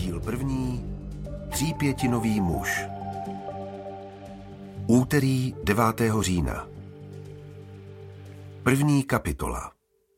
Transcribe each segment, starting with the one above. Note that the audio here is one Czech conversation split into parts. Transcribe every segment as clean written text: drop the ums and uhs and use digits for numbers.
Díl první. Třípětinový muž. Úterý 9. října. První kapitola.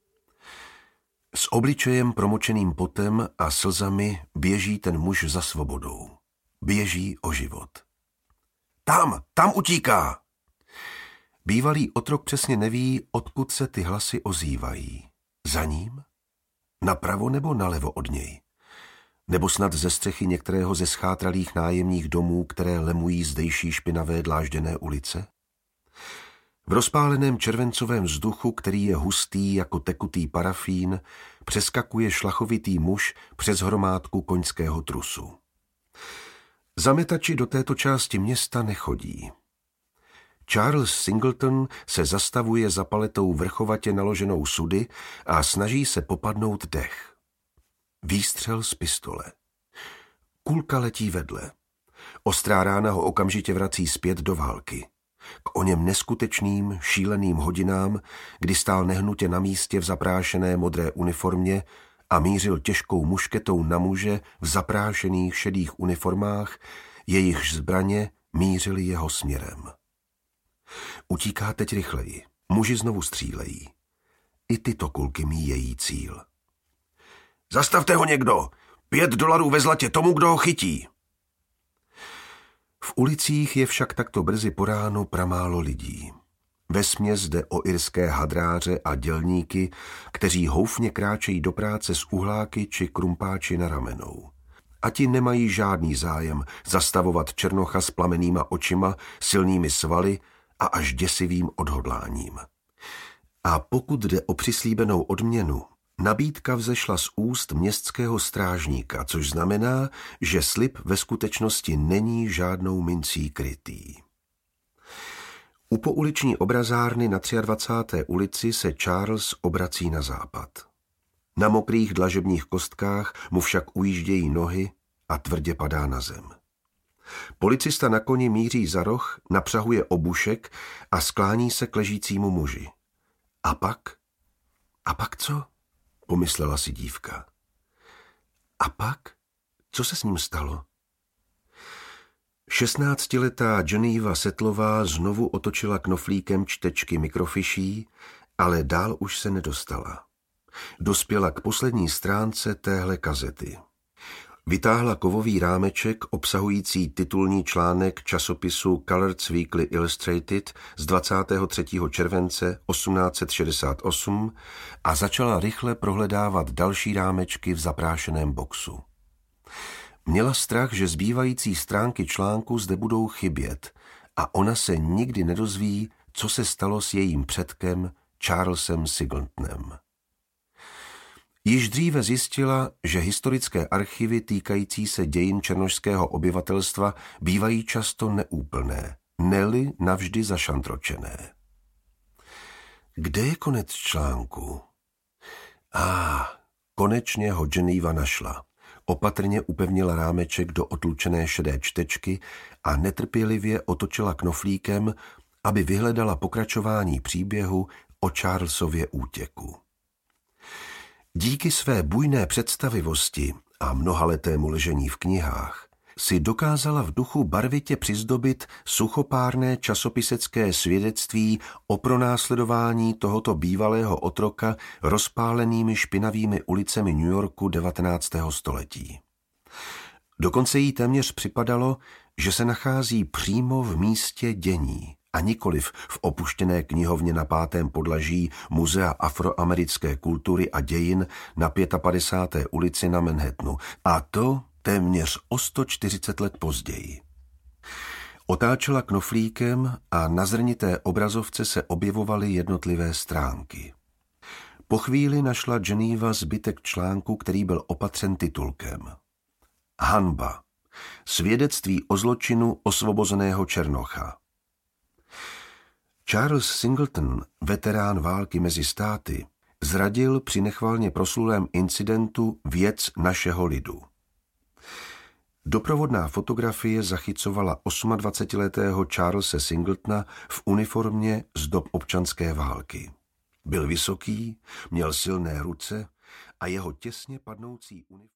S obličejem promočeným potem a slzami běží ten muž za svobodou. Běží o život. Tam utíká! Bývalý otrok přesně neví, odkud se ty hlasy ozývají. Za ním? Napravo nebo nalevo od něj? Nebo snad ze střechy některého ze schátralých nájemních domů, které lemují zdejší špinavé dlážděné ulice? V rozpáleném červencovém vzduchu, který je hustý jako tekutý parafín, přeskakuje šlachovitý muž přes hromádku koňského trusu. Zametači do této části města nechodí. Charles Singleton se zastavuje za paletou vrchovatě naloženou sudy a snaží se popadnout dech. Výstřel z pistole. Kulka letí vedle. Ostrá rána ho okamžitě vrací zpět do války. K oněm neskutečným, šíleným hodinám, kdy stál nehnutě na místě v zaprášené modré uniformě a mířil těžkou mušketou na muže v zaprášených šedých uniformách, jejichž zbraně mířily jeho směrem. Utíká teď rychleji. Muži znovu střílejí. I tyto kulky míjejí cíl. Zastavte ho někdo! $5 ve zlatě tomu, kdo ho chytí! V ulicích je však takto brzy po ránu pramálo lidí. Vesměs jde o irské hadráře a dělníky, kteří houfně kráčejí do práce s uhláky či krumpáči na ramenou. A ti nemají žádný zájem zastavovat černocha s plamenýma očima, silnými svaly a až děsivým odhodláním. A pokud jde o přislíbenou odměnu, nabídka vzešla z úst městského strážníka, což znamená, že slib ve skutečnosti není žádnou mincí krytý. U pouliční obrazárny na 23. ulici se Charles obrací na západ. Na mokrých dlažebních kostkách mu však ujíždějí nohy a tvrdě padá na zem. Policista na koni míří za roh, napřahuje obušek a sklání se k ležícímu muži. A pak co? Pomyslela si dívka. A pak? Co se s ním stalo? 16letá Geneva Settlová znovu otočila knoflíkem čtečky mikrofiší, ale dál už se nedostala. Dospěla k poslední stránce téhle kazety. Vytáhla kovový rámeček obsahující titulní článek časopisu Colours Weekly Illustrated z 23. července 1868 a začala rychle prohledávat další rámečky v zaprášeném boxu. Měla strach, že zbývající stránky článku zde budou chybět a ona se nikdy nedozví, co se stalo s jejím předkem Charlesem Singletonem. Již dříve zjistila, že historické archivy týkající se dějin černošského obyvatelstva bývají často neúplné, ne-li navždy zašantročené. Kde je konec článku? Konečně ho Geneva našla. Opatrně upevnila rámeček do otlučené šedé čtečky a netrpělivě otočila knoflíkem, aby vyhledala pokračování příběhu o Charlesově útěku. Díky své bujné představivosti a mnohaletému ležení v knihách si dokázala v duchu barvitě přizdobit suchopárné časopisecké svědectví o pronásledování tohoto bývalého otroka rozpálenými špinavými ulicemi New Yorku 19. století. Dokonce jí téměř připadalo, že se nachází přímo v místě dění a nikoliv v opuštěné knihovně na 5. podlaží Muzea afroamerické kultury a dějin na 55. ulici na Manhattanu, a to téměř o 140 let později. Otáčela knoflíkem a na zrnité obrazovce se objevovaly jednotlivé stránky. Po chvíli našla Geneva zbytek článku, který byl opatřen titulkem Hanba. Svědectví o zločinu osvobozeného černocha. Charles Singleton, veterán války mezi státy, zradil při nechvalně proslulém incidentu věc našeho lidu. Doprovodná fotografie zachycovala 28letého Charlese Singletona v uniformě z dob občanské války. Byl vysoký, měl silné ruce a jeho těsně padnoucí uniforma